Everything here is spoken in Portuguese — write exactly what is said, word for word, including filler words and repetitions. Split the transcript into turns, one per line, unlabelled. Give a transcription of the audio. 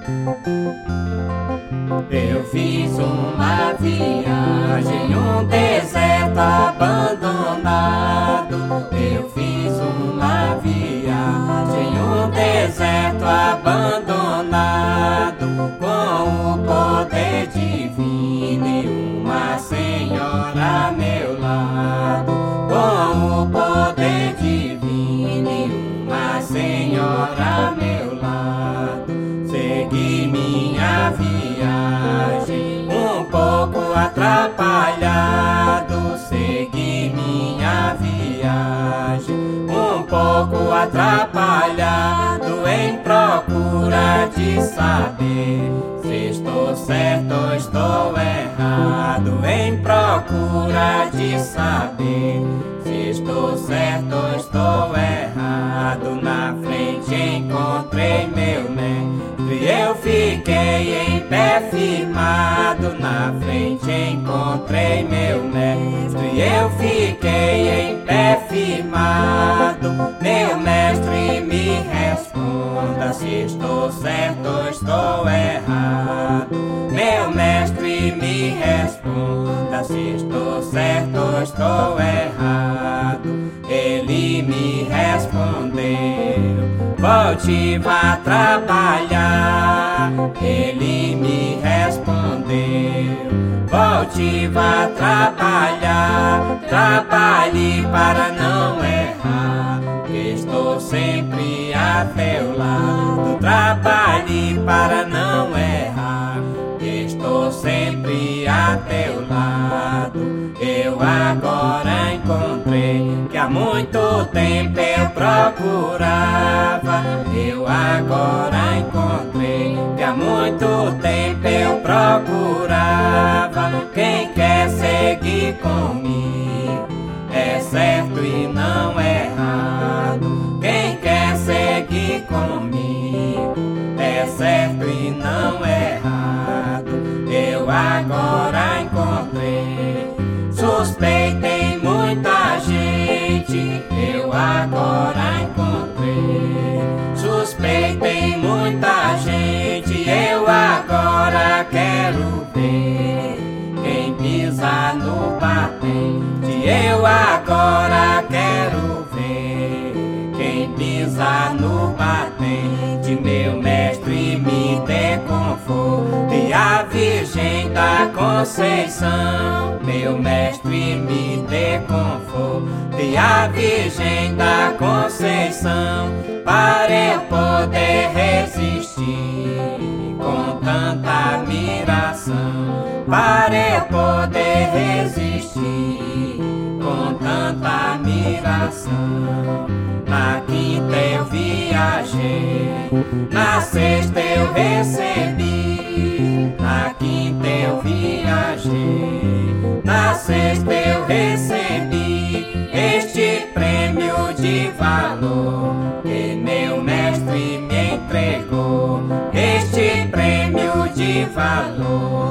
Eu fiz uma viagem, um deserto abandonado. Eu fiz uma viagem, um deserto abandonado, com o poder divino e uma senhora a meu lado. Com o poder divino e uma senhora a meu lado. Segui minha viagem, um pouco atrapalhado. Segui minha viagem, um pouco atrapalhado, em procura de saber se estou certo ou estou errado. Em procura de saber se estou certo ou estou errado. Na frente encontrei meu mestre, eu fiquei em pé firmado. Na frente encontrei meu mestre, eu fiquei em pé firmado. Meu mestre, me responda se estou certo ou estou errado. Meu mestre, me responda se estou certo ou estou errado. Ele me respondeu: volte, vá trabalhar. Ele me respondeu: volte, vá trabalhar. Trabalhe para não errar, estou sempre a teu lado. Trabalhe para não errar, estou sempre a teu lado. Eu agora encontrei que há muito tempo eu procurava. Eu agora encontrei que há muito tempo eu procurava. Quem quer seguir comigo é certo e não é errado. Quem quer seguir comigo é certo e não é errado. Eu agora encontrei. Suspeitei muita gente, eu agora encontrei. Suspeitei muita gente, eu agora quero ver quem pisa no batente. Eu agora quero ver quem pisa no batente. Meu mestre, me dê conforto, e a Virgem da Conceição. Meu mestre, me dê conforto, e a Virgem da Conceição, para eu poder resistir com tanta admiração. Para eu poder resistir com tanta admiração. Na quinta eu viajei, na sexta eu recebi. Na quinta eu viajei, na sexta eu recebi este prêmio de valor que meu mestre me entregou. Este prêmio de valor